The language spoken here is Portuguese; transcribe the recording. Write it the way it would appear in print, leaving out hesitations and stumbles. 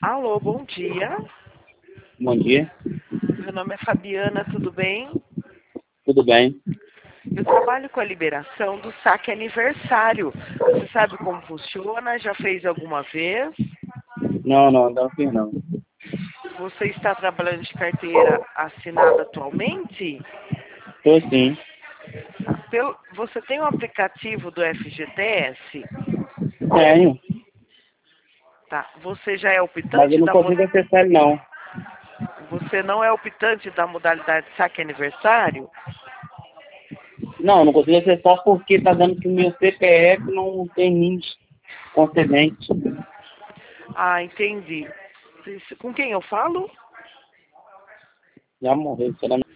Alô, bom dia. Bom dia, Meu nome é Fabiana, tudo bem? tudo bem? Eu trabalho com a liberação do saque aniversário. Você sabe como funciona? Já fez alguma vez? Não fiz não. Você está trabalhando de carteira assinada atualmente? Tô sim, Você tem o aplicativo do FGTS? tenho, Tá. Você já é mas eu optante não da consigo acessar ele não. Você não é optante da modalidade saque aniversário? Não consigo acessar porque tá dando que o meu CPF não tem NIS concedente. Ah, entendi. Com quem eu falo? Já morreu, será?